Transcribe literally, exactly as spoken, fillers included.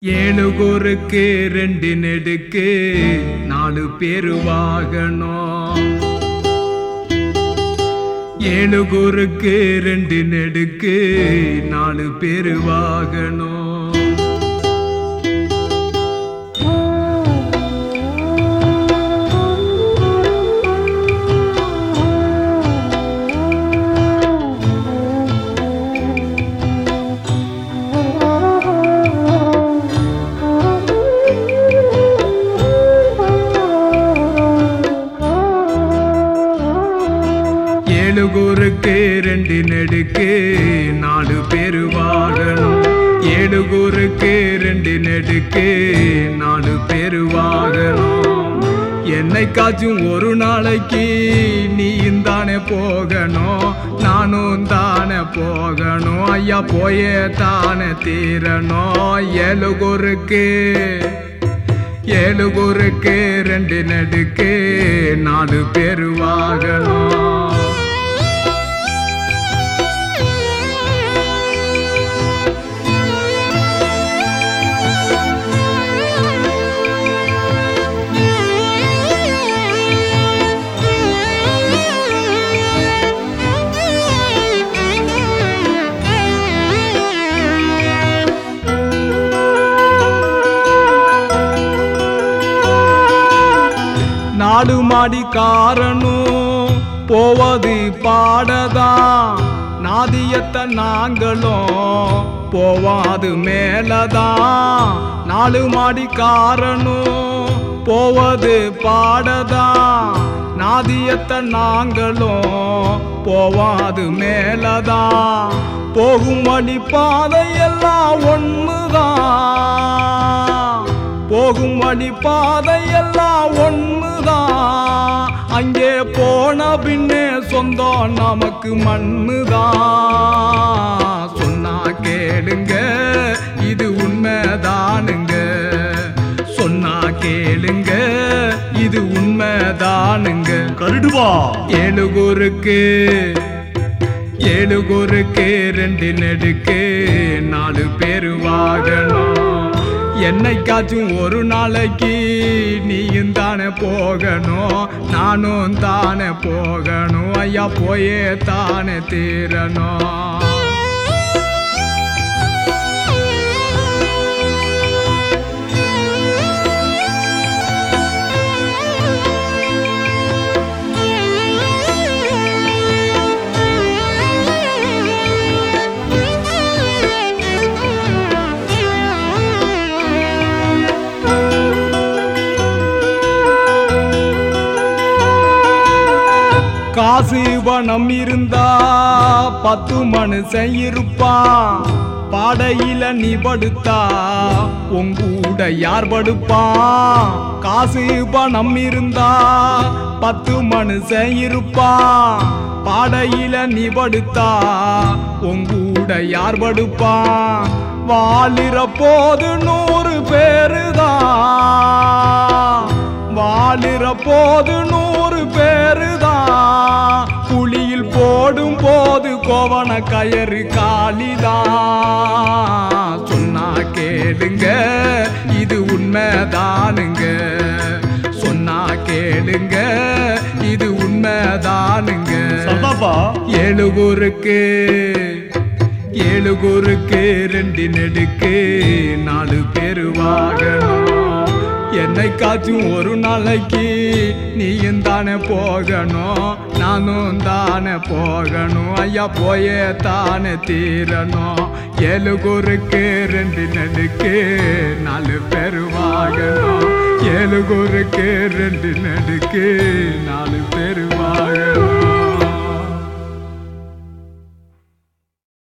ஏழு குறுக்கு ரெண்டு நெடுக்கு நாலு பேரு வாகனம். ஏழு குறுக்கு ரெண்டு நெடுக்கு நாலு பேரு வாகனம். ஏழு குறுக்கு ரெண்டு நெடுக்கு நாலு பேரு வாகனம். ஏழு குறுக்கு ரெண்டு நெடுக்கு நாலு பேரு வாகனம். என்னைக்காச்சும் ஒரு நாளைக்கு நீயும் தானே போகணும், நானும் தானே போகணும். ஐயா போயே தானே தீரணும். ஏழு குறுக்கு ஏழு குறுக்கு ரெண்டு நெடுக்கு நாலு பேரு வாகனம். நாலு மாடி காரனும் போவது பாடதான், நாதியத்தை நாங்களும் போவாது மேலதான். நாலு மாடி காரனும் போவது பாடதான், நாதியத்தை நாங்களும் போவாது மேலதான். போகும் வழி பாதையெல்லாம் ஒண்ணுதான், போகும் வழி பாதையெல்லாம் ஒண்ணுதான். அங்கே போன பின்னே சொந்தம் நமக்கு மண்ணுதான். சொன்னா கேளுங்க இது உண்மைதானுங்க, சொன்னா கேளுங்க இது உண்மைதானுங்க. கருடுவா ஏழு குறுக்கு ஏழு குறுக்கு ரெண்டு நெடுக்கு நாலு பேரு வாகனம். என்னைக்காச்சும் ஒரு நாளைக்கு நீயும் தானே போகணும், நானும் தானே போகணும். ஐயா போயே தானே தீரணும். காசு பணம் இருந்தா பத்து மனுஷன் இருப்பான், பாடையில நீ படுத்தா உங்கூட யார் படுப்பான். காசு பணம் இருந்தா பத்து மனுஷன் இருப்பான், பாடையில நீ படுத்தா உங்கூட யார் படுப்பான். வாழுற போது நூறு பேருதான், வாழுற போது நூறு பேருதான். புலியில் போடும் போது கோவண கயறு காலிதான். சொன்னா கேளுங்க இது உண்மைதானுங்க, சொன்னா கேளுங்க இது உண்மைதானுங்க. ஏழு குறுக்கு ஏழு குறுக்கு ரெண்டு நெடுக்கு நாலு பேரு வாகனம். என்னைக்காச்சும் ஒரு நாளைக்கு நீயும் தானே போகணும், நானும் தானே போகணும். ஐயா போயே தானே தீரணும். ஏழு குறுக்கு ரெண்டு நெடுக்கு நாலு பேரு வாகனம். ஏழு குறுக்கு ரெண்டு நெடுக்கு நாலு பேரு